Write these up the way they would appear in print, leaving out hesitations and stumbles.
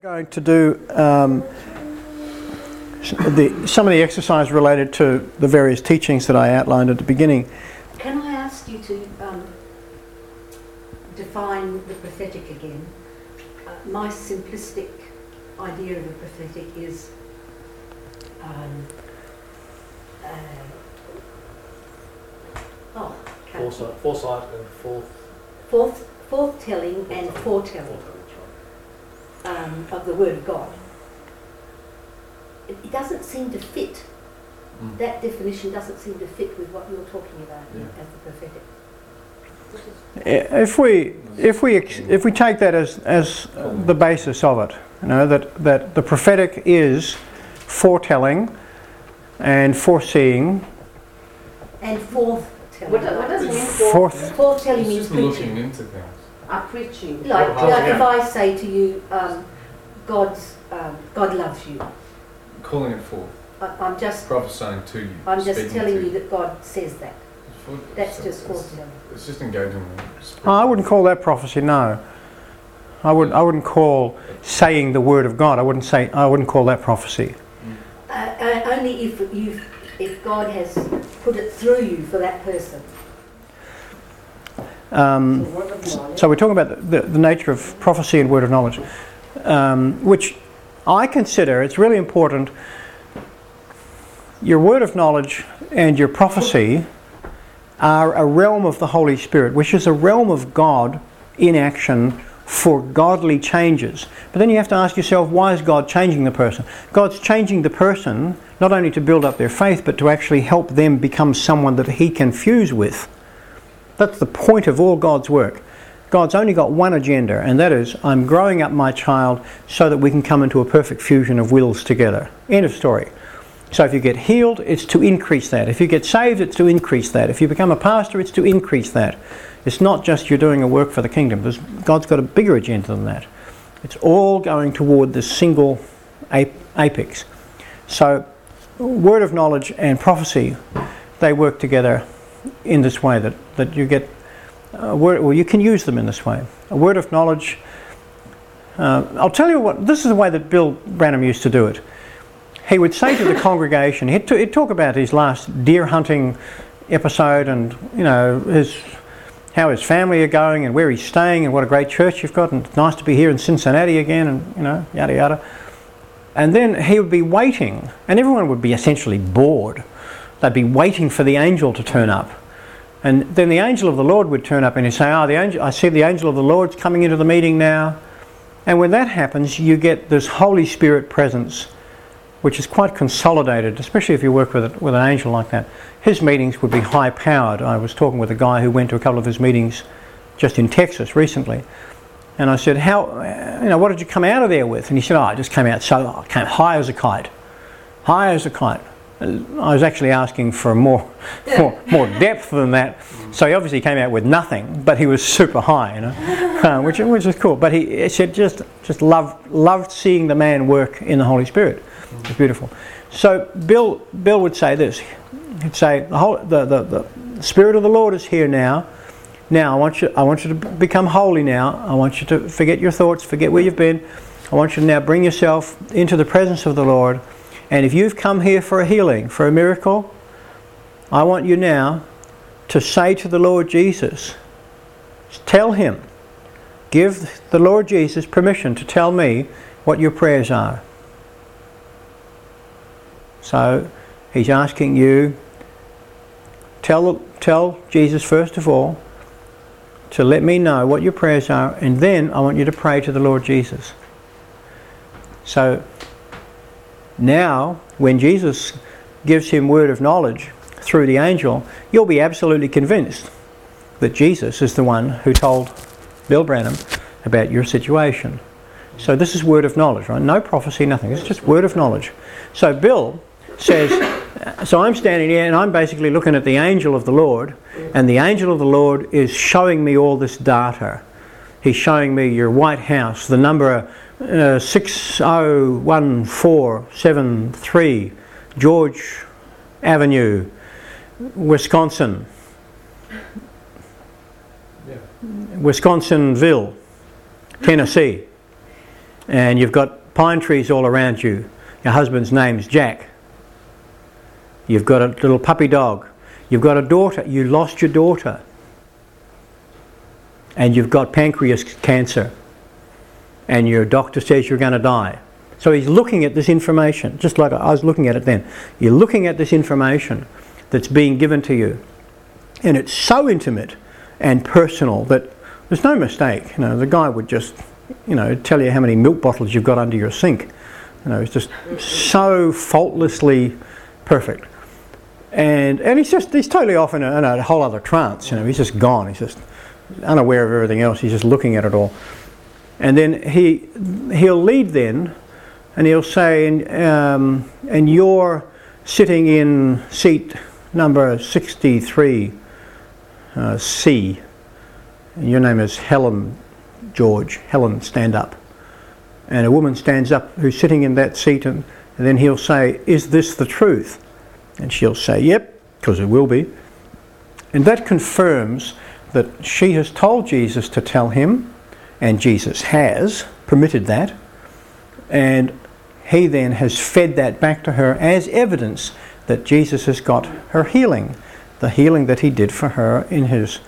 Going to do some of the exercise related to the various teachings that I outlined at the beginning. Can I ask you to define the prophetic again? My simplistic idea of the prophetic is foresight and forthtelling and foretelling of the Word of God. It doesn't seem to fit. That definition doesn't seem to fit with what you're talking about as the prophetic. If we take that as the basis of it, you know, that the prophetic is foretelling and foreseeing and forthtelling. What does it mean? Foretelling means just preaching. looking into things. Preaching. Like if I say to you, God loves you. Calling it forth. I'm just prophesying to you. I'm just telling you that God says that. That's So just foretelling. It's just engaging with spirit. I wouldn't call that prophecy. No, I wouldn't call saying the word of God. I wouldn't call that prophecy. Only if God has put it through you for that person. So we're talking about the nature of prophecy and word of knowledge, which I consider it's really important. Your word of knowledge and your prophecy are a realm of the Holy Spirit, which is a realm of God in action for godly changes. But then you have to ask yourself, why is God changing the person? God's changing the person not only to build up their faith, but to actually help them become someone that He can fuse with. That's the point of all God's work. God's only got one agenda, and that is, I'm growing up my child so that we can come into a perfect fusion of wills together. End of story. So if you get healed, it's to increase that. If you get saved, it's to increase that. If you become a pastor, it's to increase that. It's not just you're doing a work for the kingdom. God's got a bigger agenda than that. It's all going toward this single apex. So word of knowledge and prophecy, they work together in this way, that you get a word, well, you can use them in this way. A word of knowledge. I'll tell you what, this is the way that Bill Branham used to do it. He would say to the congregation, he'd talk about his last deer hunting episode, and you know how his family are going and where he's staying and what a great church you've got, and it's nice to be here in Cincinnati again, and you know, yada yada. And then he would be waiting, and everyone would be essentially bored. They'd be waiting for the angel to turn up. And then the angel of the Lord would turn up and he'd say, I see the angel of the Lord's coming into the meeting now. And when that happens, you get this Holy Spirit presence, which is quite consolidated, especially if you work with an angel like that. His meetings would be high-powered. I was talking with a guy who went to a couple of his meetings just in Texas recently. And I said, what did you come out of there with? And he said, I just came out I came high as a kite. High as a kite. I was actually asking for more depth than that. So he obviously came out with nothing, but he was super high, you know, which is cool. But he said just loved seeing the man work in the Holy Spirit. It's beautiful. So Bill would say this. He'd say the Spirit of the Lord is here now. Now I want you to become holy now. I want you to forget your thoughts, forget where you've been. I want you to now bring yourself into the presence of the Lord. And if you've come here for a healing, for a miracle, I want you now to say to the Lord Jesus, tell Him, give the Lord Jesus permission to tell me what your prayers are. So He's asking you, tell Jesus first of all to let me know what your prayers are, and then I want you to pray to the Lord Jesus. So now, when Jesus gives him word of knowledge through the angel, you'll be absolutely convinced that Jesus is the one who told Bill Branham about your situation. So this is word of knowledge, right? No prophecy, nothing. It's just word of knowledge. So Bill says, so I'm standing here and I'm basically looking at the angel of the Lord, and the angel of the Lord is showing me all this data. He's showing me your White House, the number 601473 George Avenue, Wisconsin. Wisconsinville, Tennessee. and you've got pine trees all around you. Your husband's name's Jack. You've got a little puppy dog. You've got a daughter. You lost your daughter. And you've got pancreas cancer. And your doctor says you're going to die. So he's looking at this information, just like I was looking at it then. You're looking at this information that's being given to you. And it's so intimate and personal that there's no mistake. You know, the guy would just, you know, tell you how many milk bottles you've got under your sink. You know, it's just so faultlessly perfect. And he's totally off in a whole other trance. You know, he's just gone. He's just unaware of everything else. He's just looking at it all. And then he'll lead then, and he'll say, and you're sitting in seat number 63, C. And your name is Helen George. Helen, stand up. And a woman stands up who's sitting in that seat, and then he'll say, is this the truth? And she'll say, yep, because it will be. And that confirms that she has told Jesus to tell him, and Jesus has permitted that, and he then has fed that back to her as evidence that Jesus has got her healing, the healing that he did for her in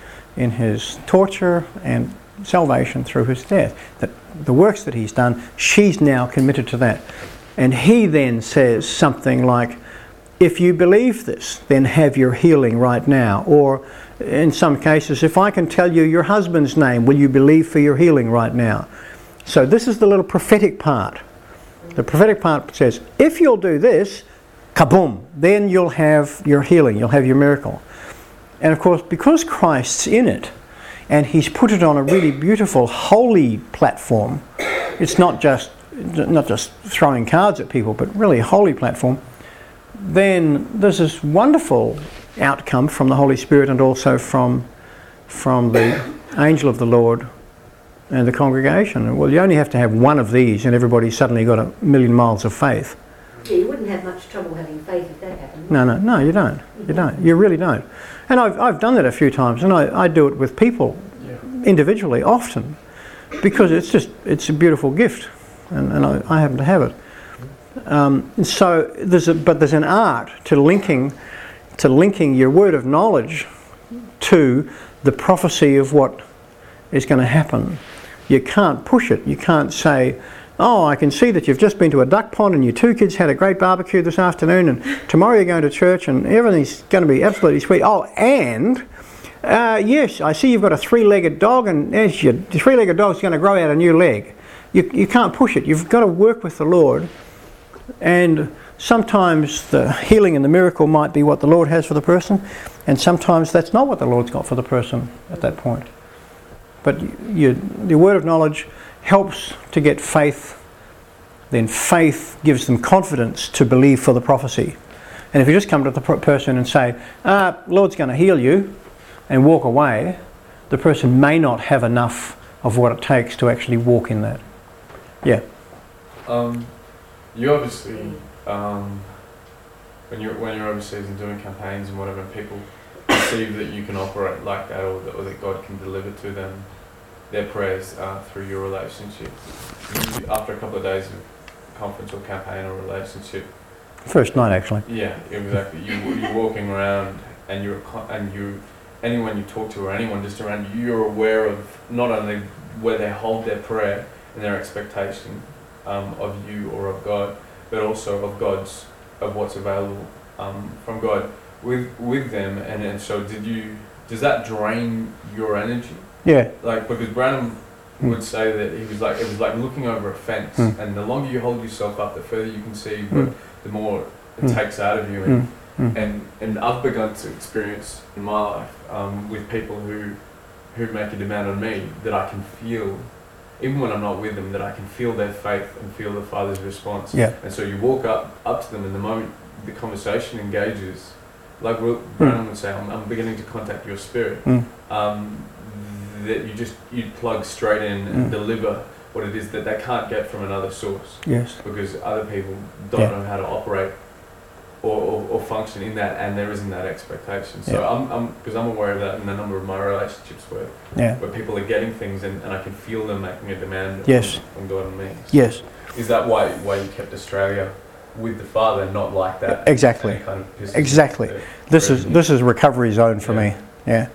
his torture and salvation through his death. That the works that he's done, she's now committed to that. And he then says something like, if you believe this, then have your healing right now. Or in some cases, if I can tell you your husband's name, will you believe for your healing right now? So this is the little prophetic part. The prophetic part says, if you'll do this, kaboom, then you'll have your healing, you'll have your miracle. And of course, because Christ's in it, and he's put it on a really beautiful, holy platform, it's not just throwing cards at people, but really a holy platform, then there's this wonderful outcome from the Holy Spirit and also from the angel of the Lord and the congregation. Well, you only have to have one of these and everybody's suddenly got 1,000,000 miles of faith. Yeah, you wouldn't have much trouble having faith if that happened. No, you don't. You don't. You really don't. And I've done that a few times, and I do it with people individually often, because it's a beautiful gift, and I happen to have it. And so there's an art to linking your word of knowledge to the prophecy of what is going to happen. You can't push it. You can't say, oh, I can see that you've just been to a duck pond and your 2 kids had a great barbecue this afternoon, and tomorrow you're going to church and everything's going to be absolutely sweet. Oh, and yes, I see you've got a 3-legged dog, and yes, your 3-legged dog's going to grow out a new leg. You can't push it. You've got to work with the Lord. And sometimes the healing and the miracle might be what the Lord has for the person, and sometimes that's not what the Lord's got for the person at that point. But the word of knowledge helps to get faith, then faith gives them confidence to believe for the prophecy. And if you just come to the person and say, Lord's going to heal you, and walk away, the person may not have enough of what it takes to actually walk in that. Yeah. You obviously, when you're overseas and doing campaigns and whatever, people perceive that you can operate like that, or that God can deliver to them their prayers through your relationship. After a couple of days of conference or campaign or relationship, First night, actually. yeah, exactly. You're walking around, and anyone you talk to or anyone just around you, you're aware of not only where they hold their prayer and their expectation of you or of God, but also of what's available from God with them. And so does that drain your energy? Yeah. Like, because Branham would say that it was like looking over a fence, and the longer you hold yourself up, the further you can see, but the more it takes out of you. And I've begun to experience in my life with people who make a demand on me, that I can feel, even when I'm not with them, that I can feel their faith and feel the Father's response. Yeah. And so you walk up to them, and the moment the conversation engages, like Branham would say, I'm beginning to contact your spirit. That you plug straight in and deliver what it is that they can't get from another source. Yes. Because other people don't know how to operate or function in that, and there isn't that expectation. So I'm aware of that in a number of my relationships where people are getting things and I can feel them making a demand on God and me. So Yes. is that why you kept Australia with the Father, not like that? Exactly. Kind of pisses Exactly. the This president? is recovery zone for me. Yeah.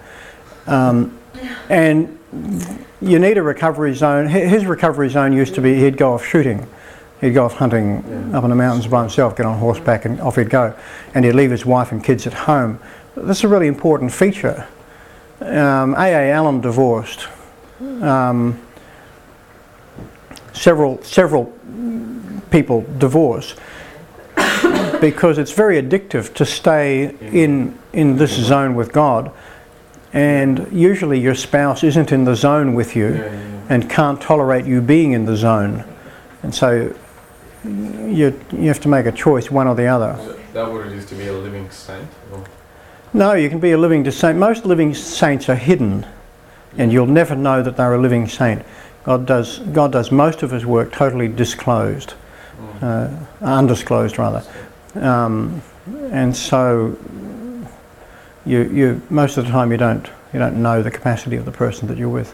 And you need a recovery zone. His recovery zone used to be he'd go off shooting. He'd go off hunting up in the mountains by himself, get on horseback and off he'd go. And he'd leave his wife and kids at home. This is a really important feature. A.A. Allen divorced. Several people divorce because it's very addictive to stay in this zone with God. And usually your spouse isn't in the zone with you and can't tolerate you being in the zone. And so you have to make a choice, one or the other. Is that what it is to be a living saint? Or? No, you can be a living saint. Most living saints are hidden, and you'll never know that they're a living saint. God does most of his work totally disclosed, undisclosed rather. And so you most of the time you don't know the capacity of the person that you're with.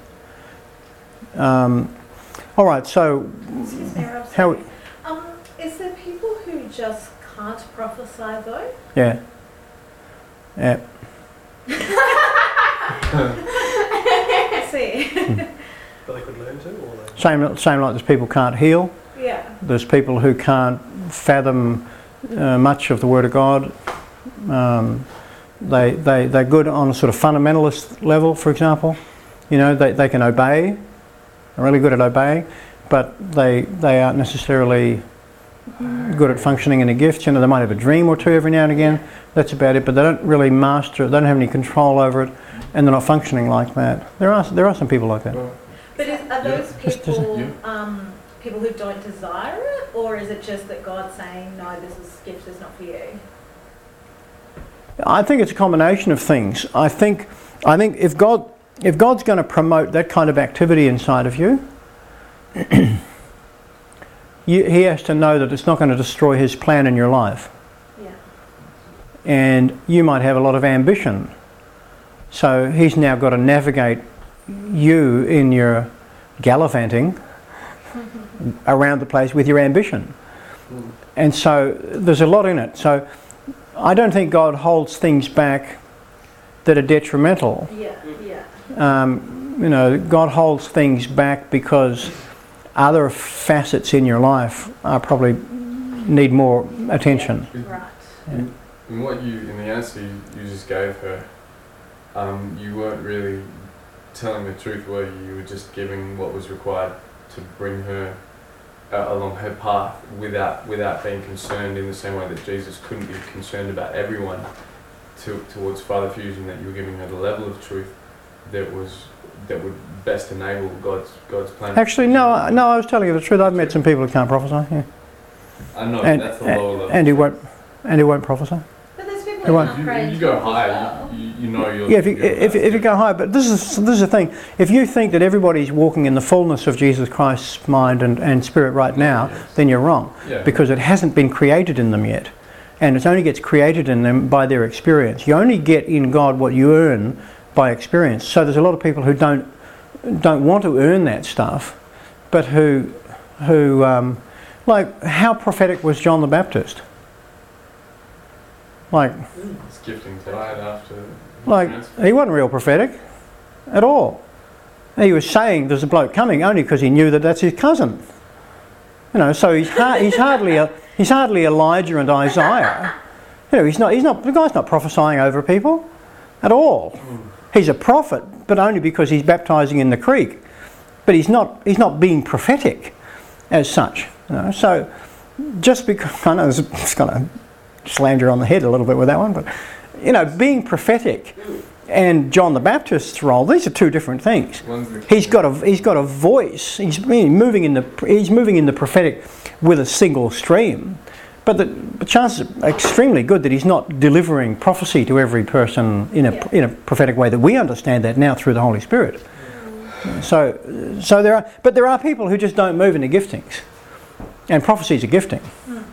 All right, so Excuse me, Rob, how? sorry. Is there people who just can't prophesy though? Yeah. See. But they could learn to, or they... Same like there's people who can't heal. Yeah. There's people who can't fathom much of the Word of God. They're good on a sort of fundamentalist level, for example. You know, they can obey. They're really good at obeying, but they aren't necessarily good at functioning in a gift. You know, they might have a dream or two every now and again. That's about it, but they don't really master it. They don't have any control over it, and they're not functioning like that. There are some people like that. But are those people Yeah. people who don't desire it, or is it just that God's saying, no, this gift is not for you? I think it's a combination of things. I think if God's going to promote that kind of activity inside of you, he has to know that it's not going to destroy his plan in your life. Yeah. And you might have a lot of ambition. So he's now got to navigate you in your gallivanting around the place with your ambition. And so there's a lot in it. So I don't think God holds things back that are detrimental. Yeah, yeah. You know, God holds things back because other facets in your life are probably need more attention. Right. In the answer you just gave her, you weren't really telling the truth, were you? You were just giving what was required to bring her along her path without being concerned in the same way that Jesus couldn't be concerned about everyone towards Father Fusion, that you were giving her the level of truth that would best enable God's plan. Actually, no, I was telling you the truth. I've met some people who can't prophesy. Yeah. I know that's the lower level. And who won't prophesy. But there's people Who who won't? can't pray. You go higher, you know you're... Yeah, if you go higher, but this is the thing. If you think that everybody's walking in the fullness of Jesus Christ's mind and spirit right now, then you're wrong. Yeah. Because it hasn't been created in them yet. And it only gets created in them by their experience. You only get in God what you earn by experience. So there's a lot of people who don't want to earn that stuff, but who like, how prophetic was John the Baptist? Like, It's gifting tonight after... he wasn't real prophetic at all. He was saying there's a bloke coming only because he knew that that's his cousin. You know, so he's hardly Elijah and Isaiah. You know, the guy's not prophesying over people at all. He's a prophet, but only because he's baptizing in the creek. But he's not being prophetic as such. You know? So just because, I know it's just kind of slammed you on the head a little bit with that one, but you know, being prophetic and John the Baptist's role, these are two different things. He's got a voice. He's moving in the prophetic with a single stream, but the chances are extremely good that he's not delivering prophecy to every person in a prophetic way that we understand that now through the Holy Spirit. So there are people who just don't move into giftings, and prophecy is a gifting.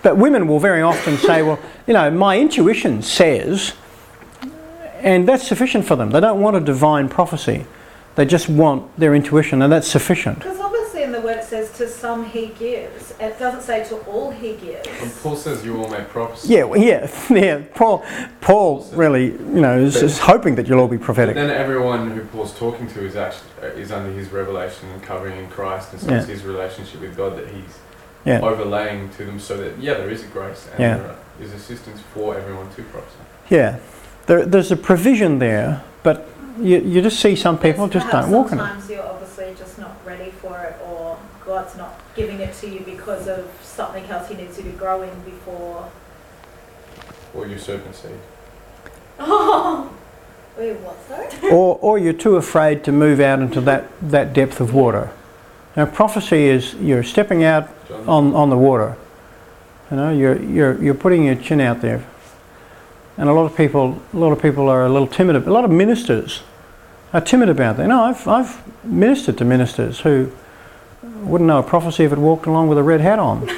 But women will very often say, well, you know, my intuition says, and that's sufficient for them. They don't want a divine prophecy. They just want their intuition, and that's sufficient. Because obviously in the word it says to some he gives. It doesn't say to all he gives. And Paul says you all make prophecy. Yeah, yeah. Paul really, you know, is just hoping that you'll all be But prophetic. then everyone who Paul's talking to is under his revelation and covering in Christ, and so it's his relationship with God that he's Yeah, overlaying to them, so that there is a grace and Yeah. there is assistance for everyone to prophesy. yeah. There's a provision there, but you just see some people just Perhaps don't walk in it. sometimes you're obviously just not ready for it, or God's not giving it to you because of something else he needs you to grow in before. Or your serpent seed. Oh! Wait, what's that? Or you're too afraid to move out into that depth of water. Now, prophecy is you're stepping out John? on the water. You know, you're putting your chin out there. And a lot of people are a little timid. A lot of ministers are timid about that. No, I've ministered to ministers who wouldn't know a prophecy if it walked along with a red hat on.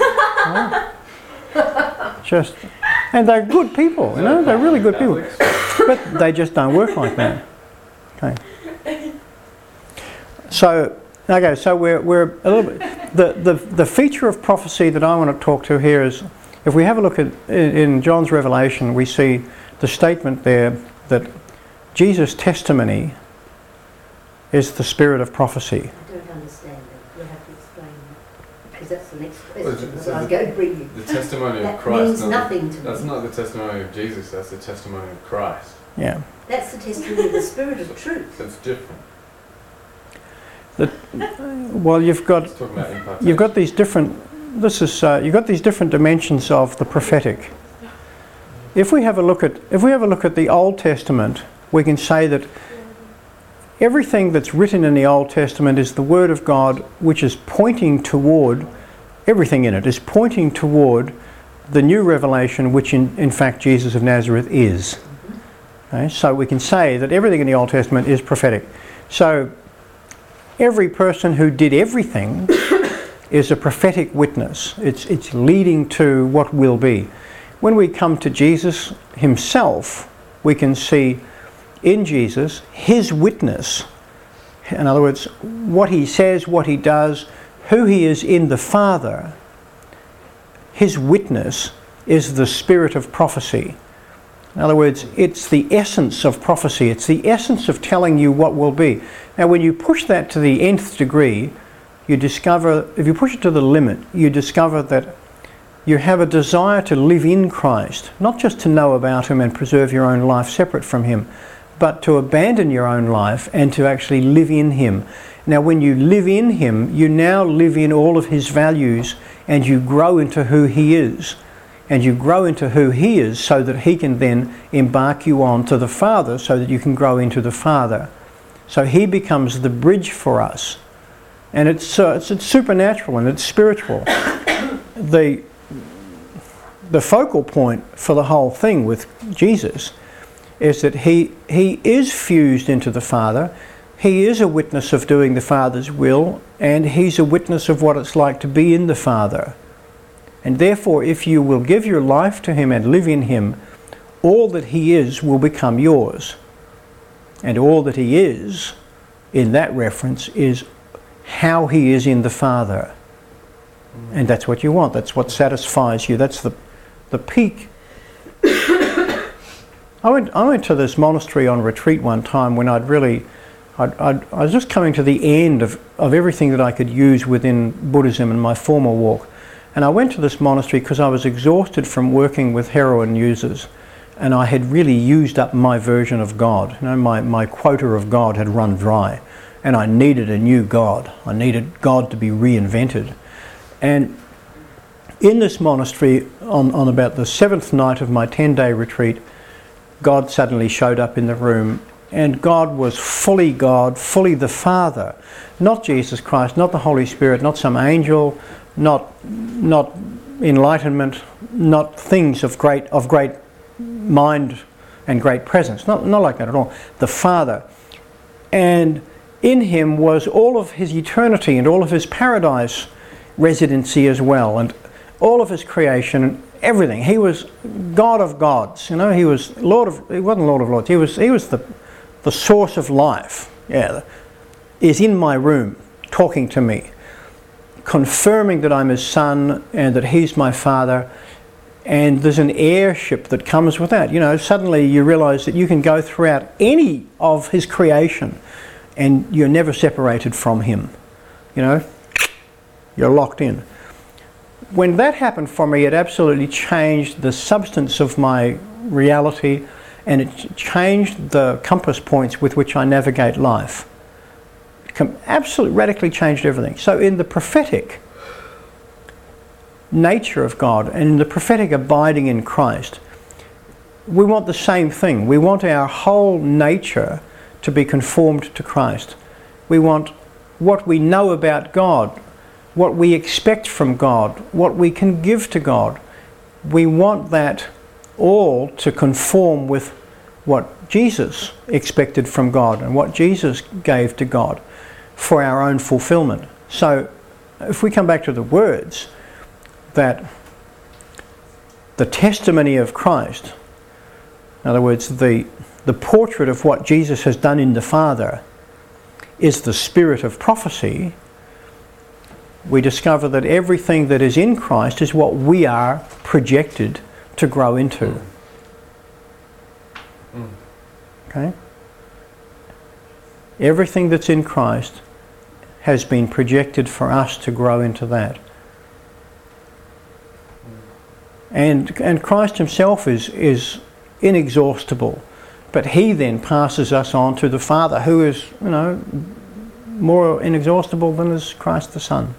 Just, and they're good people. You know, they're really good people. But they just don't work like that. Okay. So we're a little bit. The feature of prophecy that I want to talk to here is, if we have a look at in John's Revelation, we see the statement there that Jesus' testimony is the spirit of prophecy. I don't understand that. You'll have to explain that. Because that's the next Well, question it that I'm says going to bring you. The testimony of That Christ. means nothing to That's me. not the testimony of Jesus, that's the testimony of Christ. Yeah. That's the testimony of the Spirit of truth. That's different. Well, you've got It's talking about impartation. you've got these different. You've got these different dimensions of the prophetic. If we have a look at the Old Testament, we can say that everything that's written in the Old Testament is the Word of God, which is pointing toward, everything in it is pointing toward the new revelation, which in fact Jesus of Nazareth is. Okay? So we can say that everything in the Old Testament is prophetic. So every person who did everything is a prophetic witness. It's leading to what will be. When we come to Jesus himself, we can see in Jesus his witness. In other words, what he says, what he does, who he is in the Father. His witness is the spirit of prophecy. In other words, it's the essence of prophecy. It's the essence of telling you what will be. Now, when you push that to the nth degree, you discover, if you push it to the limit, you discover that you have a desire to live in Christ, not just to know about him and preserve your own life separate from him, but to abandon your own life and to actually live in him. Now, when you live in him, you now live in all of his values, and you grow into who he is. And you grow into who he is so that he can then embark you on to the Father, so that you can grow into the Father. So he becomes the bridge for us. And it's supernatural and it's spiritual. The focal point for the whole thing with Jesus is that he is fused into the Father. He is a witness of doing the Father's will, and he's a witness of what it's like to be in the Father. And therefore, if you will give your life to him and live in him, all that he is will become yours. And all that he is, in that reference, is how he is in the Father. And that's what you want. That's what satisfies you. That's the peak. I went to this monastery on retreat one time when I was just coming to the end of everything that I could use within Buddhism in my former walk. And I went to this monastery because I was exhausted from working with heroin users, and I had really used up my version of God. You know, my quota of God had run dry, and I needed a new God. I needed God to be reinvented. And in this monastery, on about the 7th night of my 10-day retreat, God suddenly showed up in the room, and God was fully God, fully the Father. Not Jesus Christ, not the Holy Spirit, not some angel, not enlightenment, not things of great mind and great presence. Not like that at all. The Father. And in him was all of his eternity and all of his paradise residency as well, and all of his creation, everything. He was God of gods. You know, he was Lord of. He wasn't Lord of Lords. He was the source of life. Yeah, is in my room, talking to me, confirming that I'm his son and that he's my father. And there's an heirship that comes with that. You know, suddenly you realise that you can go throughout any of his creation, and you're never separated from him. You know, you're locked in. When that happened for me, it absolutely changed the substance of my reality, and it changed the compass points with which I navigate life. Absolutely radically changed everything. So in the prophetic nature of God and in the prophetic abiding in Christ, we want the same thing. We want our whole nature to be conformed to Christ. We want what we know about God, what we expect from God, what we can give to God. We want that all to conform with what Jesus expected from God and what Jesus gave to God for our own fulfillment. So if we come back to the words, that the testimony of Christ, in other words, the portrait of what Jesus has done in the Father, is the spirit of prophecy, we discover that everything that is in Christ is what we are projected to grow into. Okay? Everything that's in Christ has been projected for us to grow into that. And Christ himself is inexhaustible, but he then passes us on to the Father, who is, you know, more inexhaustible than is Christ the Son.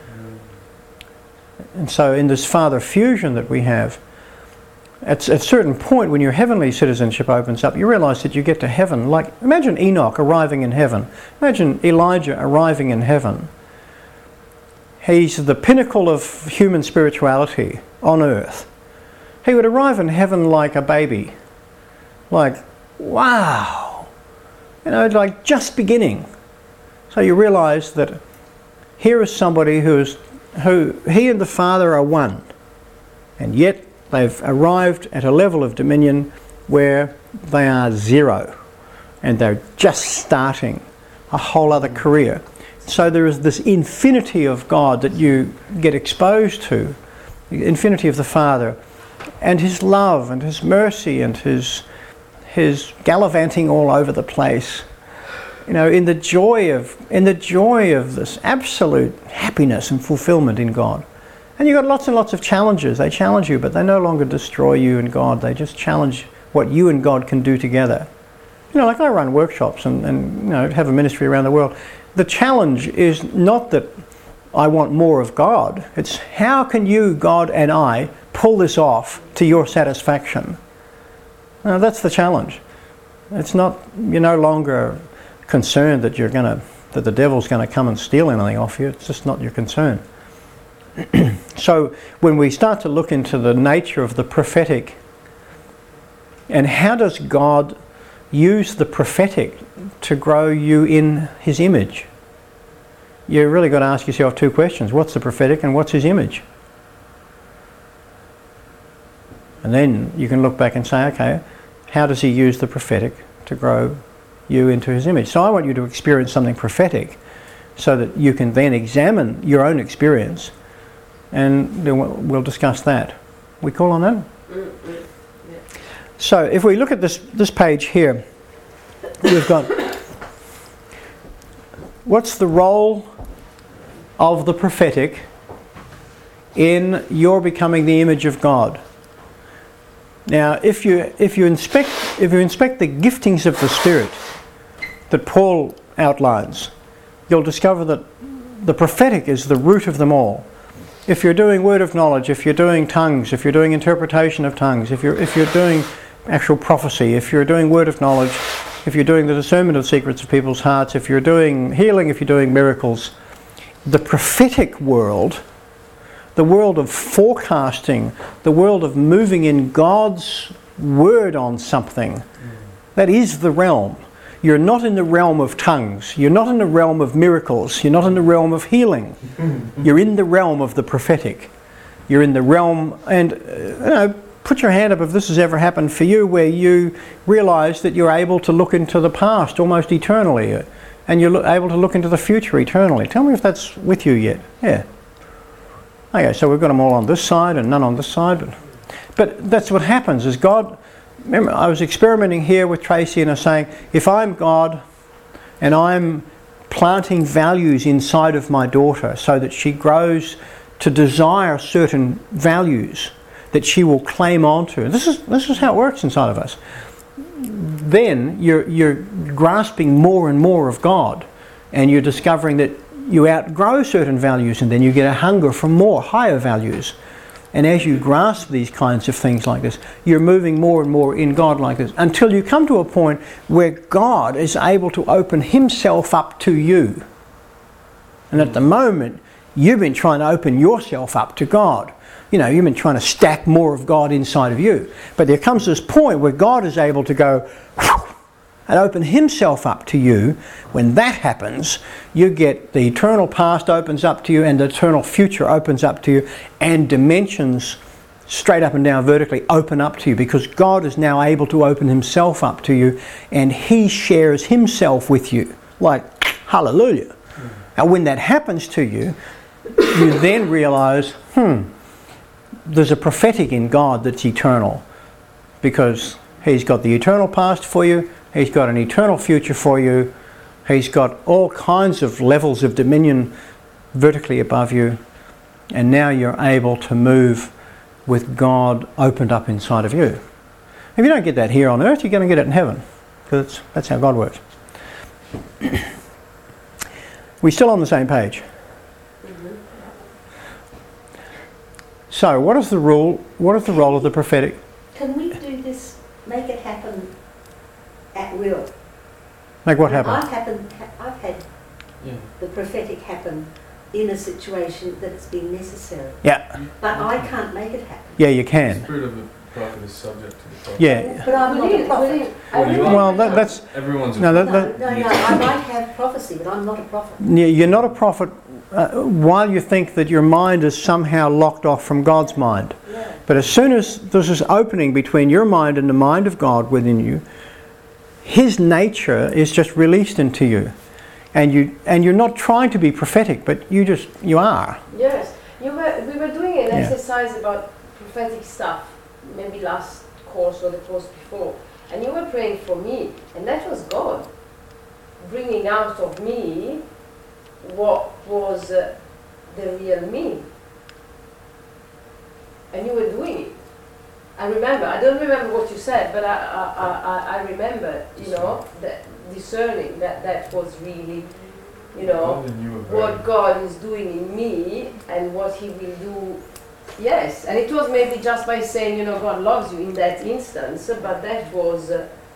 And so in this Father fusion that we have, at a certain point when your heavenly citizenship opens up, you realise that you get to heaven. Like, imagine Enoch arriving in heaven. Imagine Elijah arriving in heaven. He's the pinnacle of human spirituality on earth. He would arrive in heaven like a baby. Like, wow! You know, like just beginning. So you realise that here is somebody who he and the Father are one. And yet they've arrived at a level of dominion where they are zero. And they're just starting a whole other career. So there is this infinity of God that you get exposed to, the infinity of the Father, and his love and his mercy and his gallivanting all over the place. You know, in the joy of this absolute happiness and fulfillment in God. And you've got lots and lots of challenges. They challenge you, but they no longer destroy you and God. They just challenge what you and God can do together. You know, like I run workshops and you know, have a ministry around the world. The challenge is not that I want more of God. It's how can you, God and I, pull this off to your satisfaction? Now, that's the challenge. It's not, you're no longer concerned that that the devil's going to come and steal anything off you. It's just not your concern. So when we start to look into the nature of the prophetic, and how does God use the prophetic to grow you in his image? You really got to ask yourself two questions. What's the prophetic and what's his image? And then you can look back and say, okay, how does he use the prophetic to grow you into his image? So I want you to experience something prophetic so that you can then examine your own experience, and then we'll discuss that. We call on that? Mm-hmm. Yeah. So if we look at this page here, we've got what's the role of the prophetic in your becoming the image of God. Now, if you inspect the giftings of the Spirit that Paul outlines, you'll discover that the prophetic is the root of them all. If you're doing word of knowledge, if you're doing tongues, if you're doing interpretation of tongues, if you're doing actual prophecy, if you're doing word of knowledge, if you're doing the discernment of secrets of people's hearts, if you're doing healing, if you're doing miracles, the prophetic world, the world of forecasting, the world of moving in God's word on something, that is the realm. You're not in the realm of tongues. You're not in the realm of miracles. You're not in the realm of healing. You're in the realm of the prophetic. You're in the realm, and put your hand up if this has ever happened for you, where you realise that you're able to look into the past almost eternally, and you're able to look into the future eternally. Tell me if that's with you yet. Yeah. Okay, so we've got them all on this side and none on this side, but that's what happens. Is God? Remember, I was experimenting here with Tracy, and I was saying, if I'm God, and I'm planting values inside of my daughter so that she grows to desire certain values that she will claim onto. This is how it works inside of us. Then you're grasping more and more of God, and you're discovering that you outgrow certain values, and then you get a hunger for more higher values. And as you grasp these kinds of things like this, you're moving more and more in God like this, until you come to a point where God is able to open himself up to you. And at the moment, you've been trying to open yourself up to God. You've been trying to stack more of God inside of you. But there comes this point where God is able to go and open himself up to you. When that happens, you get the eternal past opens up to you, and the eternal future opens up to you, and dimensions straight up and down vertically open up to you, because God is now able to open himself up to you, and he shares himself with you. Like, hallelujah. And when that happens to you, you then realise, there's a prophetic in God that's eternal, because he's got the eternal past for you, he's got an eternal future for you, he's got all kinds of levels of dominion vertically above you, and now you're able to move with God opened up inside of you. If you don't get that here on earth, you're going to get it in heaven, because that's how God works. We're still on the same page. So, what is the role of the prophetic? Can we do this, make it happen at will? Make what happen? I've had the prophetic happen in a situation that's been necessary. Yeah. But I can't make it happen. Yeah, you The can. spirit of the prophet is subject to the prophet. Yeah. But I'm not a prophet. Well, you are. Well, that's Everyone's a no, prophet. No, I might have prophecy, but I'm not a prophet. yeah, you're not a prophet while you think that your mind is somehow locked off from God's mind. Yeah. But as soon as there's this opening between your mind and the mind of God within you, his nature is just released into you. And you're not trying to be prophetic, but you are. Yes, we were doing an Yeah. exercise about prophetic stuff, maybe last course or the course before, and you were praying for me, and that was God bringing out of me what was the real me, and you were doing it. I remember. I don't remember what you said, but I remember. That discerning that was really, what God is doing in me and what he will do. Yes, and it was maybe just by saying, God loves you in that instance, but that was,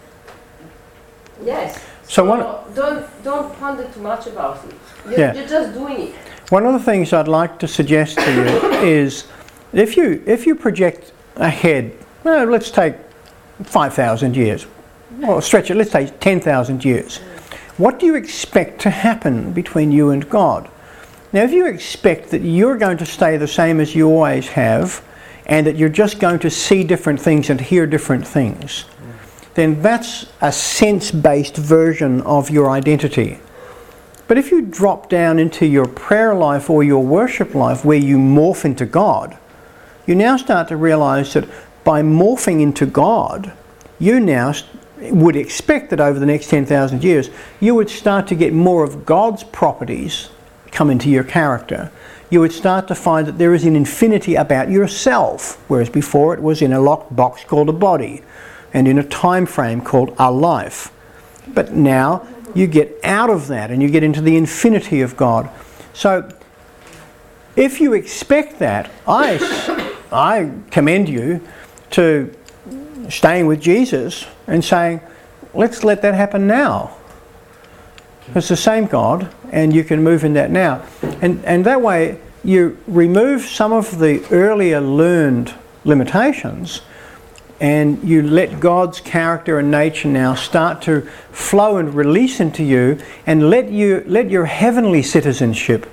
yes. So don't ponder too much about it. You're just doing it. One of the things I'd like to suggest to you is, if you project ahead, let's take 5,000 years, or stretch it, let's take 10,000 years. What do you expect to happen between you and God? Now, if you expect that you're going to stay the same as you always have, and that you're just going to see different things and hear different things, then that's a sense-based version of your identity. But if you drop down into your prayer life or your worship life where you morph into God, you now start to realize that by morphing into God, you now would expect that over the next 10,000 years, you would start to get more of God's properties come into your character. You would start to find that there is an infinity about yourself, whereas before it was in a locked box called a body and in a time frame called a life. But now you get out of that and you get into the infinity of God. So if you expect that, I commend you to staying with Jesus and saying, let's let that happen now. It's the same God, and you can move in that now. And that way you remove some of the earlier learned limitations, and you let God's character and nature now start to flow and release into you, and let your heavenly citizenship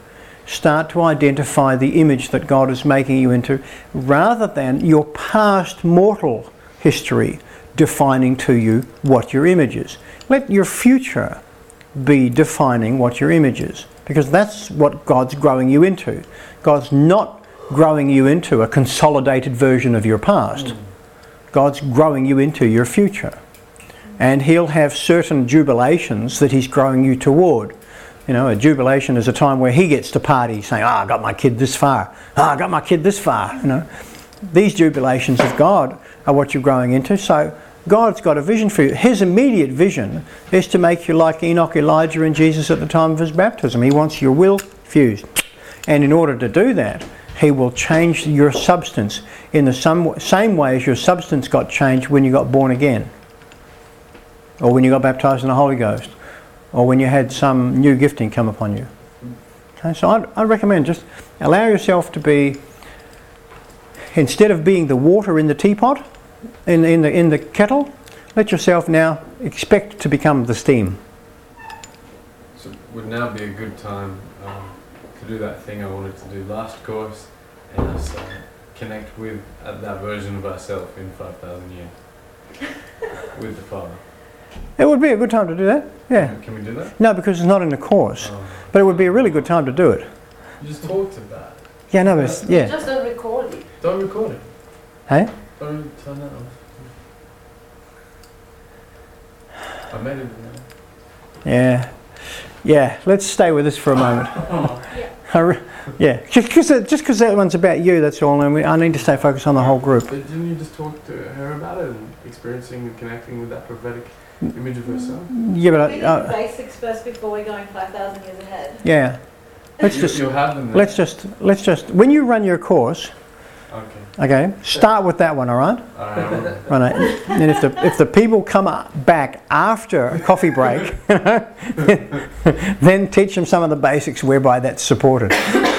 start to identify the image that God is making you into, rather than your past mortal history defining to you what your image is. Let your future be defining what your image is, because that's what God's growing you into. God's not growing you into a consolidated version of your past. God's growing you into your future. And He'll have certain jubilations that He's growing you toward. You know, a jubilation is a time where He gets to party, saying, I got my kid this far. I got my kid this far. You know, these jubilations of God are what you're growing into. So God's got a vision for you. His immediate vision is to make you like Enoch, Elijah and Jesus at the time of His baptism. He wants your will fused. And in order to do that, He will change your substance in the same way as your substance got changed when you got born again, or when you got baptized in the Holy Ghost, or when you had some new gifting come upon you. Okay, so I recommend just allow yourself to be, instead of being the water in the teapot, in the kettle, let yourself now expect to become the steam. So would now be a good time to do that thing I wanted to do last course, and us connect with that version of ourselves in 5,000 years with the Father. It would be a good time to do that. Yeah. Can we do that? No, because it's not in the course. Oh. But it would be a really good time to do it. You just talked about it. Yeah, no, but it's, yeah. Just don't record it. Don't record it. Hey? Don't turn that on. I made it. Yeah. Yeah, let's stay with this for a moment. Yeah, just because that one's about you, that's all. And I need to stay focused on the whole group. But didn't you just talk to her about it and experiencing and connecting with that prophetic image of herself? Yeah, but We need the basics first before we're going 5,000 years ahead. yeah. You'll have them there. Let's just when you run your course, okay, start with that one, all right? Right. And if the people come back after a coffee break, then teach them some of the basics whereby that's supported.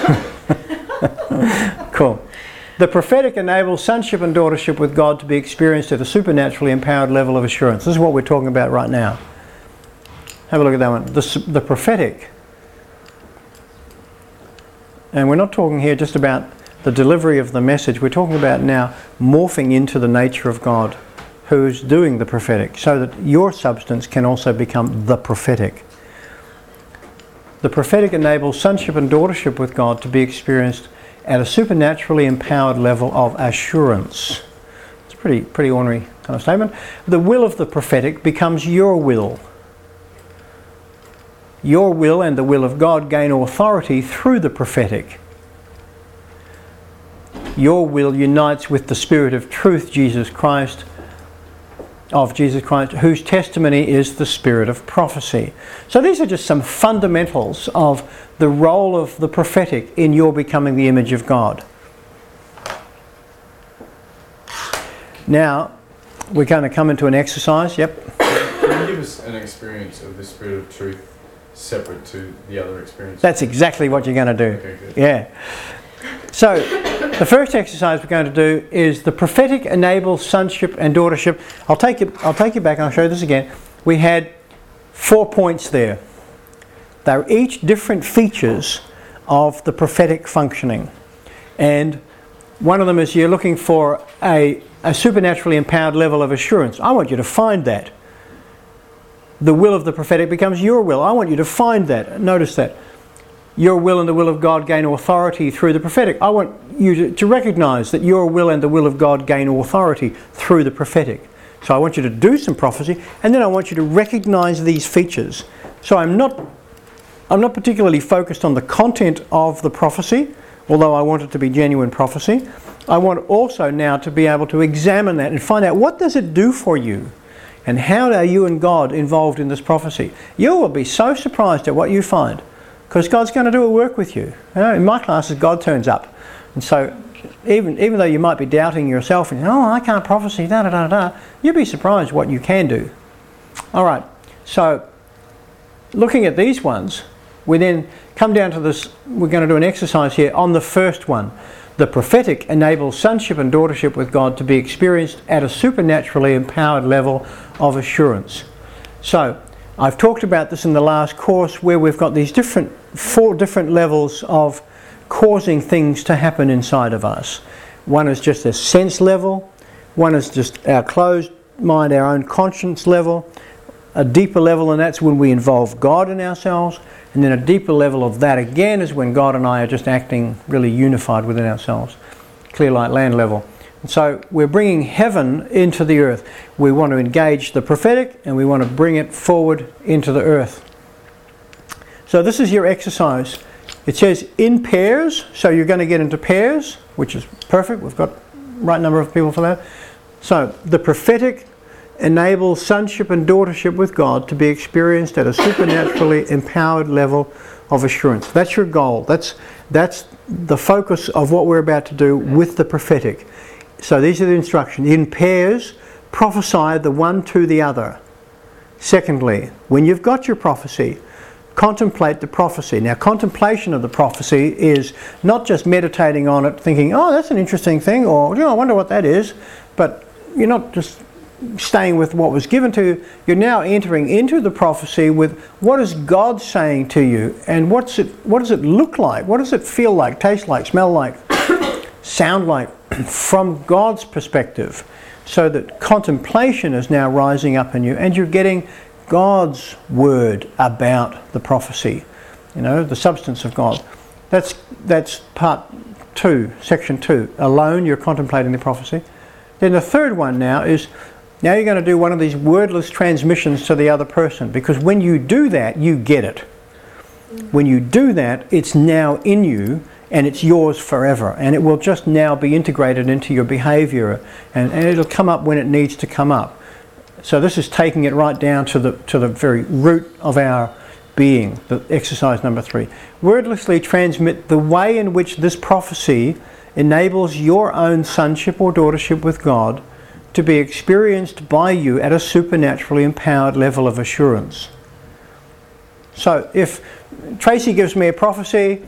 Cool. The prophetic enables sonship and daughtership with God to be experienced at a supernaturally empowered level of assurance. This is what we're talking about right now. Have a look at that one. The prophetic. And we're not talking here just about the delivery of the message. We're talking about now morphing into the nature of God, who's doing the prophetic, so that your substance can also become the prophetic. The prophetic enables sonship and daughtership with God to be experienced at a supernaturally empowered level of assurance. It's a pretty ordinary kind of statement. The will of the prophetic becomes your will. Your will and the will of God gain authority through the prophetic. Your will unites with the Spirit of truth, Jesus Christ, whose testimony is the spirit of prophecy. So these are just some fundamentals of the role of the prophetic in your becoming the image of God. Now, we're going to come into an exercise. Yep. Can you give us an experience of the Spirit of truth separate to the other experience? That's exactly what you're going to do. Okay, good. Yeah. So, the first exercise we're going to do is the prophetic enables sonship and daughtership. I'll take you back and I'll show you this again. We had 4 points there. They're each different features of the prophetic functioning. And one of them is you're looking for a supernaturally empowered level of assurance. I want you to find that. The will of the prophetic becomes your will. I want you to find that. Notice that. Your will and the will of God gain authority through the prophetic. I want you to recognize that your will and the will of God gain authority through the prophetic. So I want you to do some prophecy, and then I want you to recognize these features. So I'm not particularly focused on the content of the prophecy, although I want it to be genuine prophecy. I want also now to be able to examine that and find out what does it do for you, and how are you and God involved in this prophecy. You will be so surprised at what you find, because God's going to do a work with you. In my classes, God turns up. And so even though you might be doubting yourself and, I can't prophesy, you'll be surprised what you can do. All right, so looking at these ones, we then come down to this. We're going to do an exercise here on the first one. The prophetic enables sonship and daughtership with God to be experienced at a supernaturally empowered level of assurance. So, I've talked about this in the last course, where we've got these 4 different levels of causing things to happen inside of us. One is just a sense level, one is just our closed mind, our own conscience level. A deeper level, and that's when we involve God in ourselves. And then a deeper level of that again is when God and I are just acting really unified within ourselves. Clear light land level. And so we're bringing heaven into the earth. We want to engage the prophetic and we want to bring it forward into the earth. So this is your exercise. It says in pairs, so you're going to get into pairs, which is perfect. We've got the right number of people for that. So the prophetic enables sonship and daughtership with God to be experienced at a supernaturally empowered level of assurance. That's your goal. That's the focus of what we're about to do with the prophetic. So these are the instructions. In pairs, prophesy the one to the other. Secondly, when you've got your prophecy, contemplate the prophecy. Now, contemplation of the prophecy is not just meditating on it, thinking, oh, that's an interesting thing, or, I wonder what that is. But you're not just staying with what was given to you. You're now entering into the prophecy with what is God saying to you, and what does it look like? What does it feel like, taste like, smell like, sound like from God's perspective? So that contemplation is now rising up in you, and you're getting God's word about the prophecy, the substance of God. That's part 2, section 2. Alone, you're contemplating the prophecy. Then the third one now is, now you're going to do one of these wordless transmissions to the other person, because when you do that, you get it. When you do that, it's now in you and it's yours forever, and it will just now be integrated into your behaviour, and it'll come up when it needs to come up. So this is taking it right down to the very root of our being, the exercise number 3. Wordlessly transmit the way in which this prophecy enables your own sonship or daughtership with God to be experienced by you at a supernaturally empowered level of assurance. So if Tracy gives me a prophecy,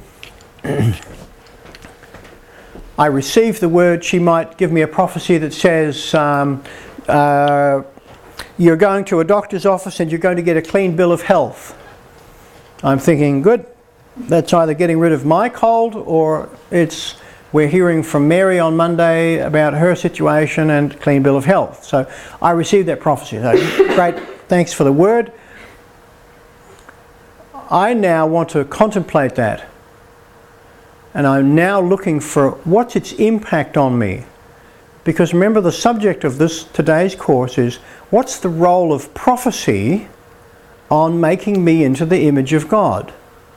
I receive the word. She might give me a prophecy that says, you're going to a doctor's office and you're going to get a clean bill of health. I'm thinking, good, that's either getting rid of my cold, or we're hearing from Mary on Monday about her situation and clean bill of health. So I received that prophecy. So, great, thanks for the word. I now want to contemplate that. And I'm now looking for what's its impact on me. Because remember, the subject of today's course is, what's the role of prophecy on making me into the image of God?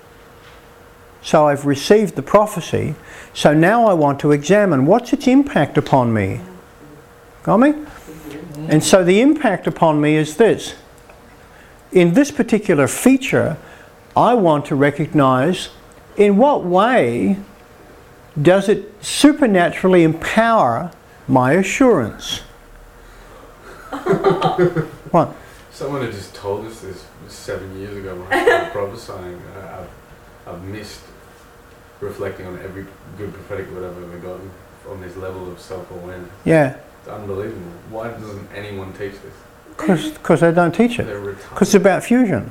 So I've received the prophecy, so now I want to examine what's its impact upon me. Got me? And so the impact upon me is this. In this particular feature, I want to recognize in what way does it supernaturally empower my assurance. What? Someone had just told us this 7 years ago when I started prophesying. I've missed reflecting on every good prophetic word I've ever gotten on this level of self-awareness. Yeah. It's unbelievable. Why doesn't anyone teach this? Because they don't teach it. Because it's about fusion.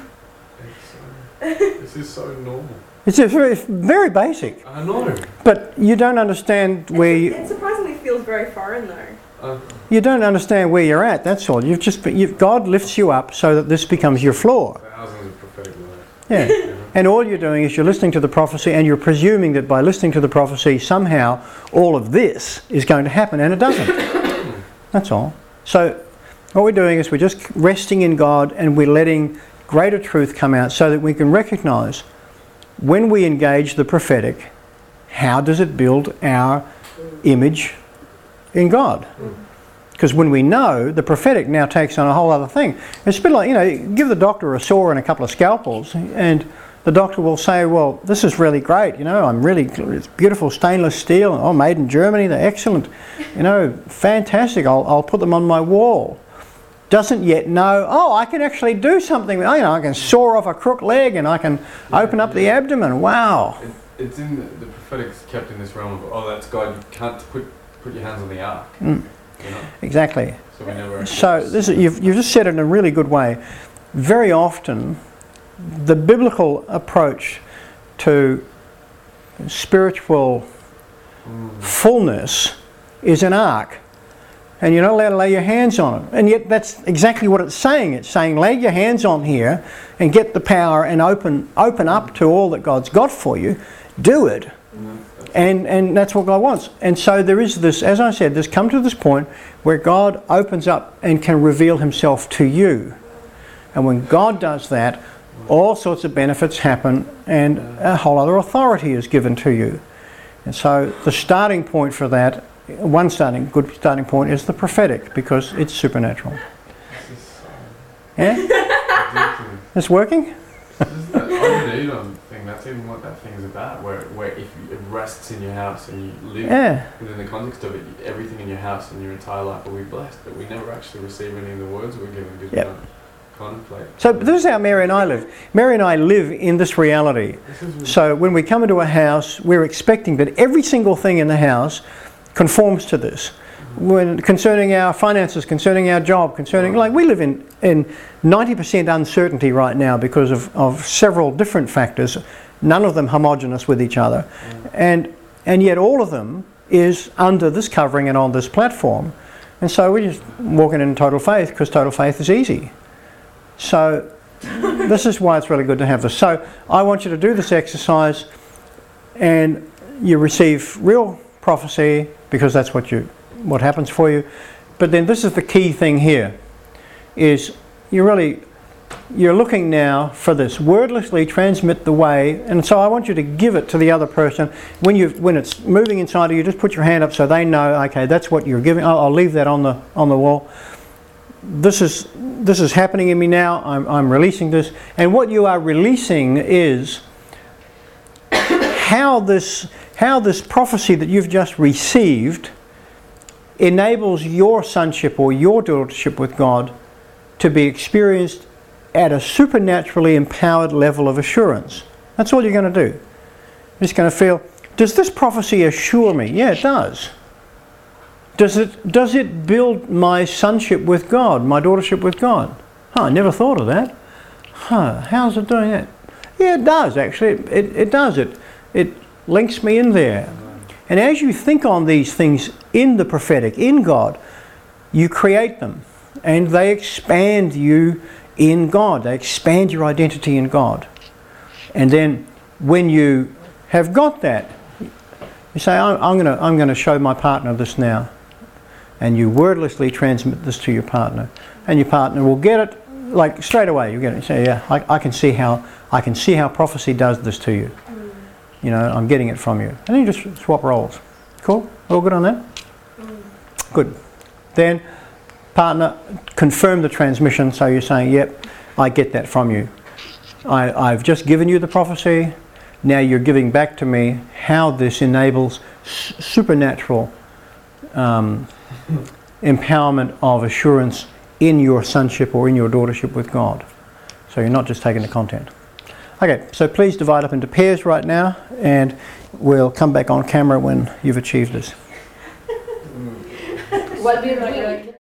This is so normal. It's very basic. I know. But you don't understand where you... It surprisingly feels very foreign though. You don't understand where you're at, that's all. God lifts you up so that this becomes your floor. Thousands of prophetic words. Yeah. And all you're doing is you're listening to the prophecy, and you're presuming that by listening to the prophecy somehow all of this is going to happen, and it doesn't. That's all. So what we're doing is we're just resting in God, and we're letting greater truth come out so that we can recognize when we engage the prophetic, how does it build our image in God? Because when we know, the prophetic now takes on a whole other thing. It's a bit like, give the doctor a saw and a couple of scalpels, and the doctor will say, well, this is really great, it's beautiful stainless steel, made in Germany, they're excellent, fantastic, I'll put them on my wall. Doesn't yet know, I can actually do something, I can saw off a crook leg and I can open up the abdomen, wow. It's in the prophetic's kept in this realm of, that's God, you can't put your hands on the ark. Exactly. So we never you've just said it in a really good way. Very often, the biblical approach to spiritual fullness is an ark. And you're not allowed to lay your hands on it. And yet that's exactly what it's saying. It's saying lay your hands on here and get the power and open up to all that God's got for you. Do it. And that's what God wants. And so there is this, as I said, there's come to this point where God opens up and can reveal himself to you. And when God does that, all sorts of benefits happen and a whole other authority is given to you. And so the starting point for that, good starting point is the prophetic, because it's supernatural. Yeah? It's working? Thing, that's even what that thing is about, where if it rests in your house and you live within the context of it, everything in your house and your entire life will be blessed, but we never actually receive any of the words we're given because we don't contemplate. So this is how Mary and I live. Mary and I live in this reality. So when we come into a house, we're expecting that every single thing in the house conforms to this. When concerning our finances, concerning our job, we live in 90% uncertainty right now because of several different factors, none of them homogeneous with each other, and yet all of them is under this covering and on this platform, and so we're just walking in total faith because total faith is easy. So this is why it's really good to have this. So I want you to do this exercise, and you receive real prophecy because that's what happens for you. But then this is the key thing here, is you're looking now for this. Wordlessly transmit the way, and so I want you to give it to the other person. When it's moving inside of you, just put your hand up so they know, okay, that's what you're giving. I'll leave that on the wall. This is happening in me now. I'm releasing this. And what you are releasing is how this prophecy that you've just received enables your sonship or your daughtership with God to be experienced at a supernaturally empowered level of assurance. That's all you're going to do. You're just going to feel, does this prophecy assure me? Yeah, it does. Does it build my sonship with God, my daughtership with God? I never thought of that. How's it doing that? Yeah, it does actually. It does. It links me in there. And as you think on these things in the prophetic, in God, you create them. And they expand you in God. They expand your identity in God. And then when you have got that, you say, I'm going to show my partner this now. And you wordlessly transmit this to your partner. And your partner will get it like straight away. You get it. You say, yeah, I can see how prophecy does this to you. You know, I'm getting it from you. And then you just swap roles. Cool? All good on that? Good. Then, partner, confirm the transmission. So you're saying, yep, I get that from you. I've just given you the prophecy. Now you're giving back to me how this enables supernatural empowerment of assurance in your sonship or in your daughtership with God. So you're not just taking the content. Okay, so please divide up into pairs right now, and we'll come back on camera when you've achieved this. What do you